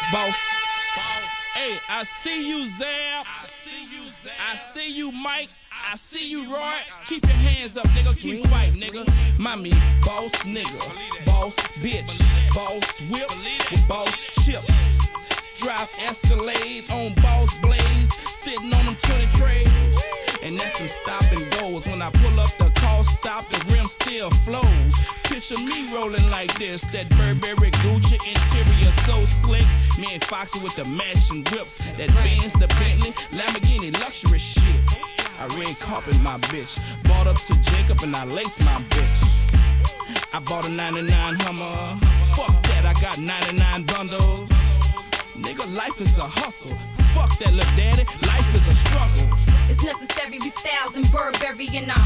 Boss. Hey, I see you, Zab. I see you, Mike. I see you, Roy. Keep your hands up, nigga. Keep quiet, nigga. Mommy, boss nigga. Boss bitch. Boss whip with boss chips. Drive Escalade on boss blades. Sitting on them 20 trays. And that's some stop and goes. When I pull up, the car stop, the rim still flows. Picture me rolling like this. That Burberry Gucci interior so slick. Me and Foxy with the matching whips. That Benz, the Bentley, Lamborghini luxury shit. I red carpet my bitch. Bought up to Jacob and I lace my bitch. I bought a 99 Hummer. Fuck that, I got 99 bundles. Nigga, life is a hustle. Fuck that, little daddy. Life is a struggle. It's necessary, we styles and Burberry in our